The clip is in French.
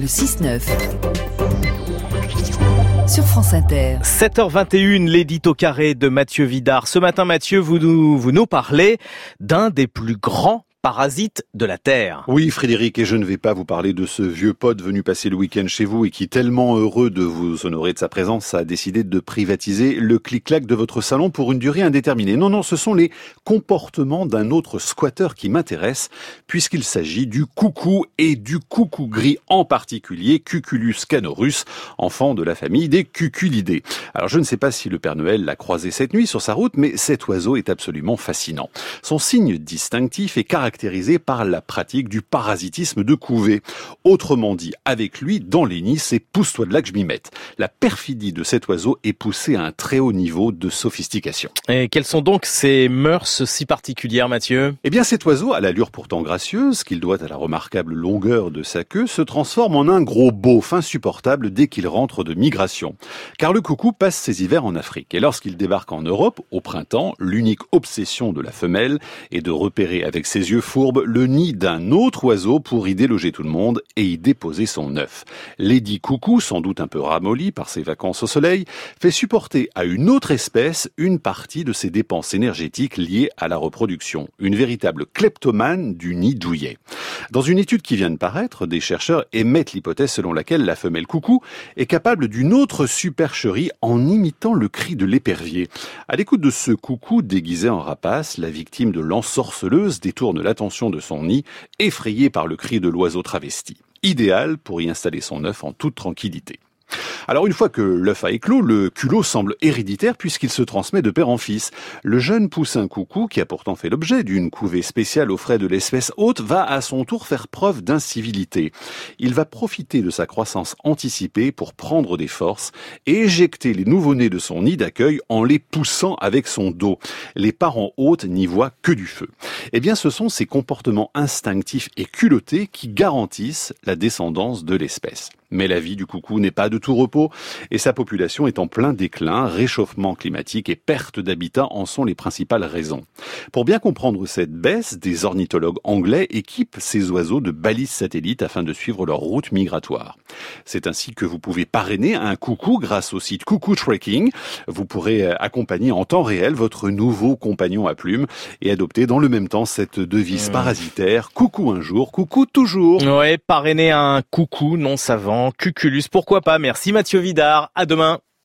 Le 6-9 sur France Inter. 7h21, l'édito carré de Mathieu Vidard. Ce matin, Mathieu, vous nous parlez d'un des plus grands parasite de la Terre. Oui, Frédéric, et je ne vais pas vous parler de ce vieux pote venu passer le week-end chez vous et qui, tellement heureux de vous honorer de sa présence, a décidé de privatiser le clic-clac de votre salon pour une durée indéterminée. Non, ce sont les comportements d'un autre squatter qui m'intéressent, puisqu'il s'agit du coucou et du coucou gris en particulier, Cuculus canorus, enfant de la famille des cuculidés. Alors je ne sais pas si le Père Noël l'a croisé cette nuit sur sa route, mais cet oiseau est absolument fascinant. Son signe distinctif est caractérisé par la pratique du parasitisme de couvée. Autrement dit, avec lui, dans les nids, c'est pousse-toi de là que je m'y mette. La perfidie de cet oiseau est poussée à un très haut niveau de sophistication. Et quelles sont donc ces mœurs si particulières, Mathieu ? Eh bien, cet oiseau, à l'allure pourtant gracieuse, qu'il doit à la remarquable longueur de sa queue, se transforme en un gros beauf insupportable dès qu'il rentre de migration. Car le coucou passe ses hivers en Afrique. Et lorsqu'il débarque en Europe, au printemps, l'unique obsession de la femelle est de repérer avec ses yeux fourbe le nid d'un autre oiseau pour y déloger tout le monde et y déposer son œuf. Lady Coucou, sans doute un peu ramollie par ses vacances au soleil, fait supporter à une autre espèce une partie de ses dépenses énergétiques liées à la reproduction. Une véritable kleptomane du nid douillet. Dans une étude qui vient de paraître, des chercheurs émettent l'hypothèse selon laquelle la femelle coucou est capable d'une autre supercherie en imitant le cri de l'épervier. À l'écoute de ce coucou déguisé en rapace, la victime de l'ensorceleuse détourne l'attention de son nid, effrayée par le cri de l'oiseau travesti. Idéal pour y installer son œuf en toute tranquillité. Alors une fois que l'œuf a éclos, le culot semble héréditaire puisqu'il se transmet de père en fils. Le jeune poussin coucou, qui a pourtant fait l'objet d'une couvée spéciale aux frais de l'espèce hôte, va à son tour faire preuve d'incivilité. Il va profiter de sa croissance anticipée pour prendre des forces et éjecter les nouveau-nés de son nid d'accueil en les poussant avec son dos. Les parents hôtes n'y voient que du feu. Eh bien ce sont ces comportements instinctifs et culottés qui garantissent la descendance de l'espèce. Mais la vie du coucou n'est pas de tout repos et sa population est en plein déclin. Réchauffement climatique et perte d'habitat en sont les principales raisons. Pour bien comprendre cette baisse, des ornithologues anglais équipent ces oiseaux de balises satellites afin de suivre leur route migratoire. C'est ainsi que vous pouvez parrainer un coucou grâce au site Coucou Tracking. Vous pourrez accompagner en temps réel votre nouveau compagnon à plumes et adopter dans le même temps cette devise parasitaire: coucou un jour, coucou toujours. Ouais, parrainer un coucou non savant, Cuculus, pourquoi pas. Merci Mathieu Vidard, à demain.